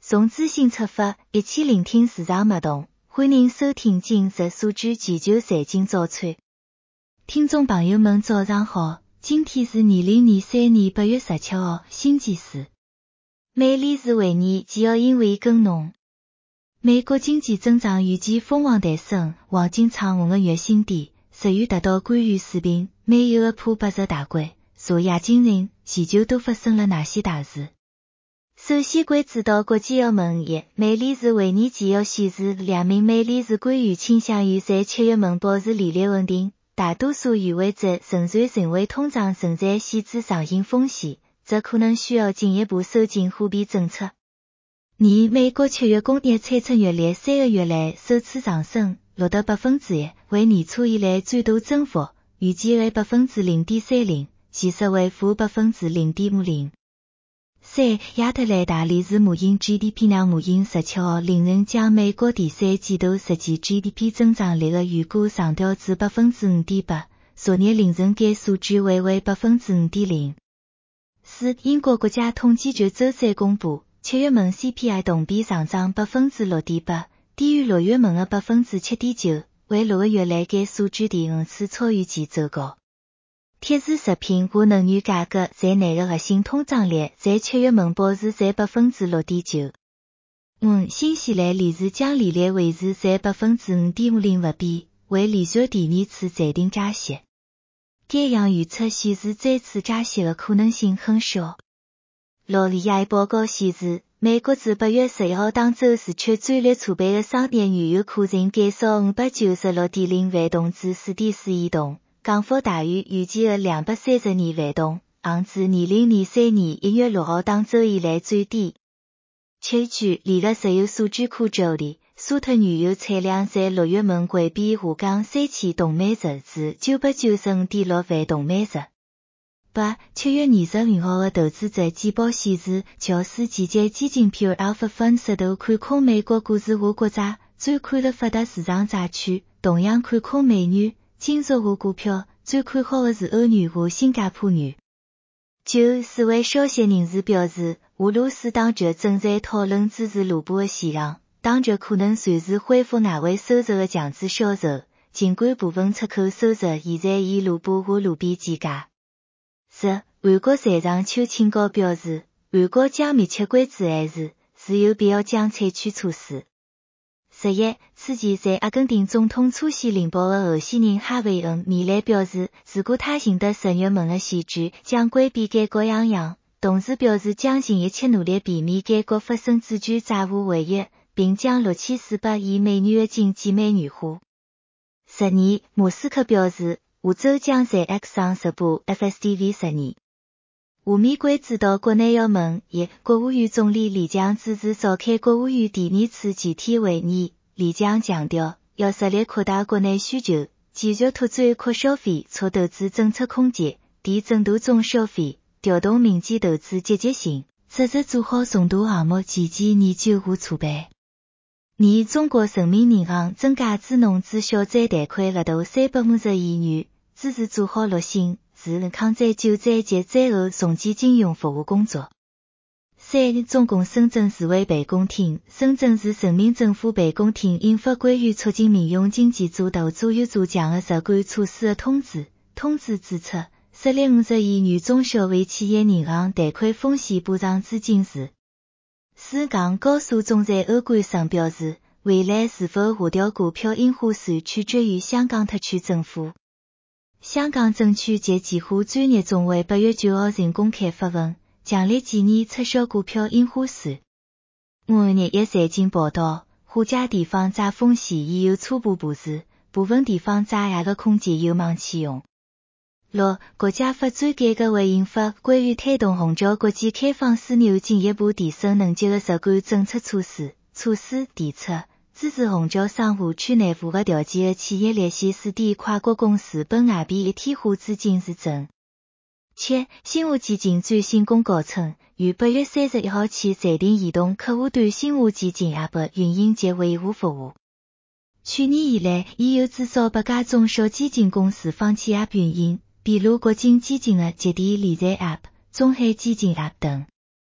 从资讯出发，一起聆听市场脉动。欢迎收听今日数据全球财经早餐。听众朋友们早上好，今天是2023年8月17号，星期四。美联储会议纪要因为更浓。美国经济增长预计疯狂抬升，黄金创5个月新低，10月达到关于水平，美有个破80大关。昨夜今日，全球都发生了哪些大事？首先关注到国际要闻一，美联储会议纪要显示，2名美联储官员倾向于在7月份保持利率稳定，大多数与会者仍然认为通胀存在显著上行风险，则可能需要进一步收紧货币政策。美国7月工业产出月率3个月来首次上升，录得 1%， 为年初以来最大增幅，预计为 0.30%， 其实为负 0.50%。亚特兰大联储模型 GDP 量模型17号凌晨将美国第三季度实际 GDP 增长率的预估上调至 5.8%， 昨日凌晨该数据为 5.0%。英国国家统计局周三公布7月份 CPI 同比上涨 6.8%， 低于6月份的 7.9%， 为6个月来该数据第5次超越前周高。铁制食品和能源价格在内的核心通胀率在7月份保持在 6.9%。新西兰联储将利率维持在 5.50% 不变，为连续第2次暂停加息。该项预测显示再次加息的可能性很小。罗里亚报告显示，美国自8月11号当周自取战略储备的商业原油库存减少 596.0 万桶至 4.4 亿桶。降幅大于预计的232万桶，降至2023年1月6号当周以来最低。根据联合石油数据库整理，沙特原油产量在6月份环比下降3000桶每日至 995.6 万桶每日。7月25号的投资者简报显示，乔斯集结基金 Pure Alpha Fund 适度看空美国股市和国债，转看了发达市场债券，同样看空美元。金属和股票最看好的是欧元和新加坡元。4位消息人士表示，俄罗斯当局正在讨论支持卢布的选项，当局可能随时恢复外汇收入的强制销售，尽管部分出口收入现在以卢布和卢比计价。韩国财长邱清高表示，韩国将密切关注案事，是有必要将采取措施。此前在阿根廷总统出席领报的候选人哈维恩米莱表示，如果他赢得10月份的选举，将规避该国央行，同时表示将尽一切努力避免该国发生主权债务违约，并将6400亿美元的经济美元化。莫斯科表示，下周将在 X 上直播 FSTV 10年。下面关注到国内要闻一，国务院总理李强支持召开国务院第2次全体会议。李强强调，要实力扩大国内需求，继续拓展扩消费、促投资政策空间，提振大众消费，调动民间投资积极性，着实做好重大项目前期研究和储备。中国人民银行增加支农支小灾贷款额度350亿元，支持做好陆信、市抗灾救灾及灾后重建金融服务工作。中共深圳市委办公厅、深圳市人民政府办公厅印发关于促进民用经济做投资与做强的实管措施的通知。通知指出，设立50亿元中小微企业银行贷款风险保障资金池。高速总裁欧冠生表示，未来是否下调股票印花税取决于香港特区政府。香港证券及期货专业总会8月9号曾公开发文，强烈建议撤销股票印花税。日一财经报道，华家地方债风险已有初步部署，部分地方债压的空间有望启用。国家发展改革委印发关于推动虹桥国际开放枢纽进一步提升能级的实管政策措施。措施提出，支持虹桥商户区内符合条件的企业联系4地跨国公司本外币一体化资金认证。新华基金最新公告称，于8月31号起暂停移动客户端新华基金 App 运营及维护服务。去年以来，已有至少8家中小基金公司放弃 App 运营，比如国金基金的极地理财 App、中海基金 App 等。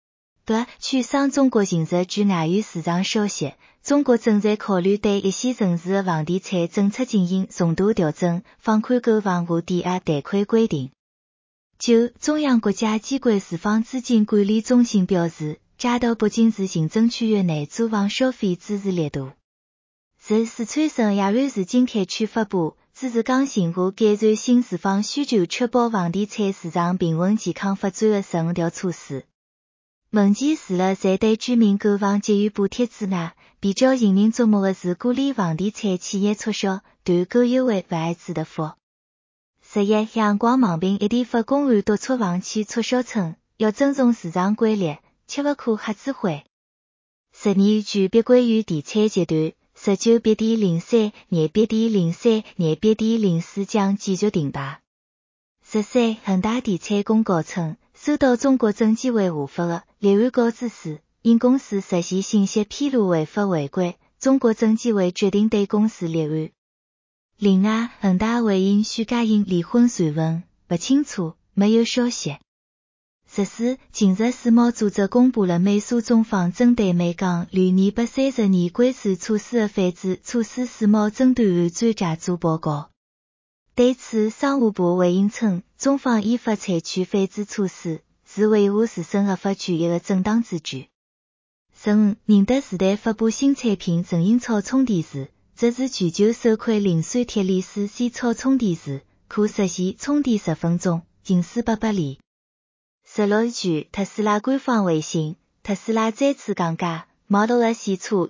去sang中国近日据外语市场消息，中国正在考虑对一线城市的房地产政策进行重大调整，放宽购房和抵押贷款规定。9中央国家机关市场资金管理中心表示，加大北京市行政区域内住房消费支持力度。10四川省雅安市经开区发布支持刚性和改善新住房需求，确保房地产市场平稳健康发展的15条措施。文件除了在对居民购房给予补贴之外，比较引人瞩目的是鼓励房地产企业促销团购优惠外资的付。10月向广网评一地法公安督促房企促销称，要尊重市场规律，切勿可瞎指挥。12据碧桂园地产集团19别地03年别地03年别地04将继续停牌。13恒大地产公告称，收到中国证监会下发的立案告知书，因公司涉嫌信息披露违法违规，中国证监会决定对公司立案。另外，恒大回应许家印离婚传闻，不清楚，没有消息。14近日世贸组织公布了美苏中方针对美港联230年规范措施的反制措施世贸争端案专家组报告。对此，商务部回应称，中方依法采取反制措施，是维护自身合法权益的正当之举。15宁德时代发布新产品正音超充电池，这是全球首款磷酸铁锂丝线超充电池，可实现充电10分钟，近400里。16据特斯拉官方微信，特斯拉再次降价 ，Model S 现车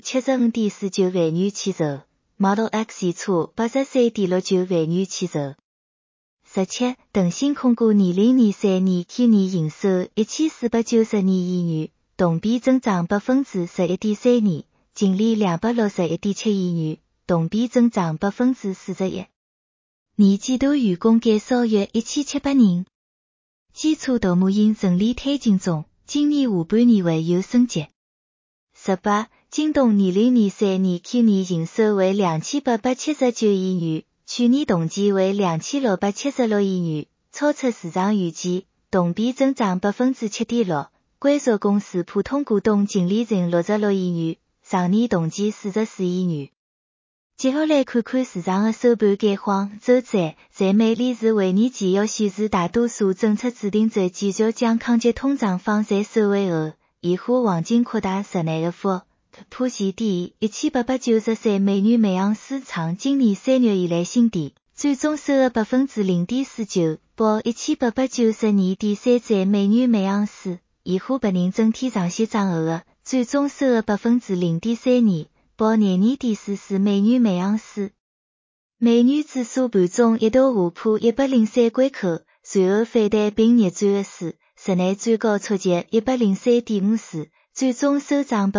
75.49万元起售 ，Model X 现车 83.69万元起售。17腾讯控股2023年去年营收1492亿元，同比增长 11.3%，净利261.7亿元，同比增长 41%。年季度员工减少约1700人。基础投募营顺利推进中，今年下半年会有升级。18京东2023年去年营收为2879亿元，去年同期为2676亿元，超出市场预期，同比增长 7.6%。归属公司普通股东净利润66亿元，上年同期44亿元。接下来看看市场的收盘概况。周三，在美联储会议纪要显示，大多数政策制定者继续将抗击通胀方向收回后，现货黄金扩大室内的负普现低1893美元每盎司，创今年3月以来新低，最终收入 0.49%， 报1892.33美元每盎司。现货白银整体长线涨后的，最终收入 0.32%。报22.44美元每盎司。美元指数盘中一度下破103关口，随后反弹并逆转而死，室内最高触及 103.54， 最终收涨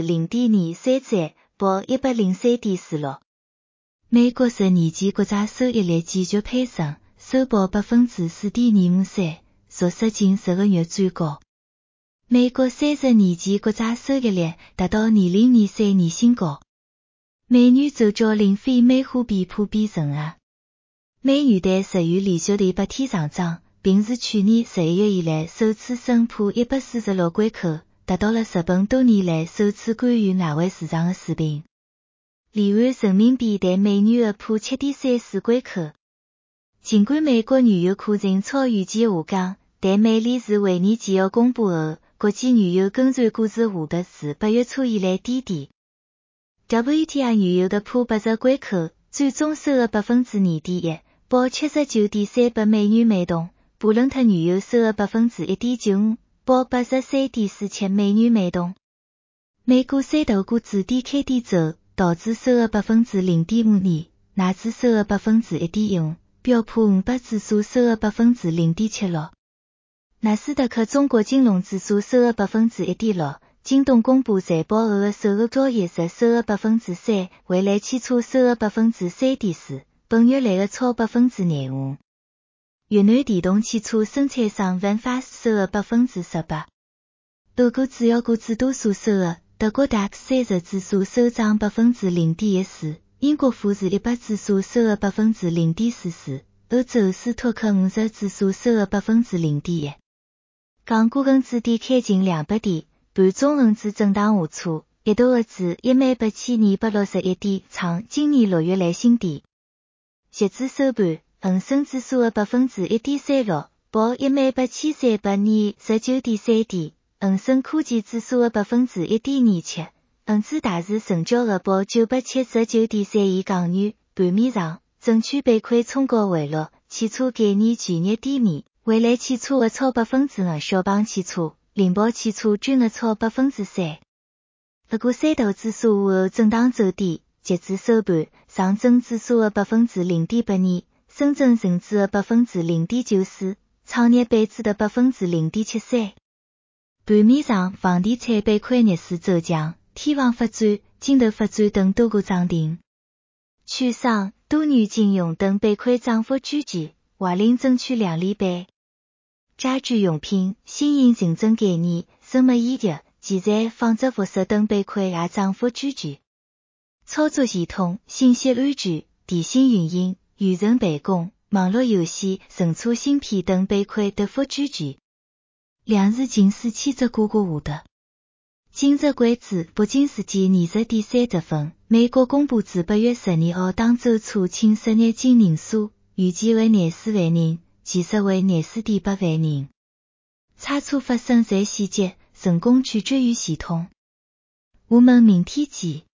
0.23%， 报 103.46。美国10年期国债收益率继续攀升，收报 4.23%， 属实近10个月最高。美国30年期国债收益率达到2023年新高。美元走交令非美货币普遍承压。美元对10元连续第8天上涨，并是去年11月以来首次升破146关口，达到了日本多年来首次干预外汇市场的水平。离岸人民币对美元的破 7.34 关口。尽管美国原油库存超预期下降，但美联储会议纪要公布后，国际原油跟随股市下跌至8月初以来低点。WTI 原油的破80关口，最终收入 2.1%， 报 79.38美元每桶。布伦特原油收入 1.95%， 报 83.47美元每桶。美股三大股指低开低走，道指收入 0.52%， 纳指收入 1.15%， 标普500指数收入 0.76%。纳斯达克中国金融指数收入 1.6%， 京东公布财报后的首个交易日收入 3%， 蔚来汽车收入 3.4%， 本月来的超 5%。越南电动汽车生产商 VinFast 收入 18%。欧股主要股指多数收入，德国 DAX 30指数收涨 0.14%， 英国富时100指数收入 0.44%， 欧洲斯托克50指数收入 0.1%。港股恒指低开近200点， 盘中恒指震荡下挫，一度的至18261点，创今年6月来新低。截至收盘，恒生指数的 1.36%， 报18329.3点，恒生科技指数的 1.27%， 恒指大市成交额报 979.3亿港元。盘面上，证券板块冲高回落，汽车概念全日低迷，蔚来汽车的超 2%， 小鹏汽车、灵宝汽车均的超 3%。不过三大指数午后震荡走低，截至收盘，上证指数的 0.82%， 深圳成指的 0.94%， 创业板指的 0.73%。盘面上，房地产板块逆势走强，天房发展、金投发展等多个涨停。券商、多元金融等板块涨幅居前，华领争取2连板。家居用品、新型竞争概念、生物医药、建材、纺织服饰等板块也涨幅居前。操作系统、信息安全、电信运营、远程办公、网络游戏、存储芯片等板块跌幅居前。两市近4000只股价下跌。今日为止，北京时间20点30分，美国公布至8月12号当周初请失业金人数，预计为24万人，其实为24.8万人。差错发生在细节，成功取决于系统。我们明天见。